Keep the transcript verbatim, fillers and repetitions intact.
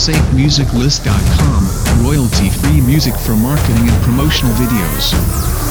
sync music list dot com, royalty-free music for marketing and promotional videos.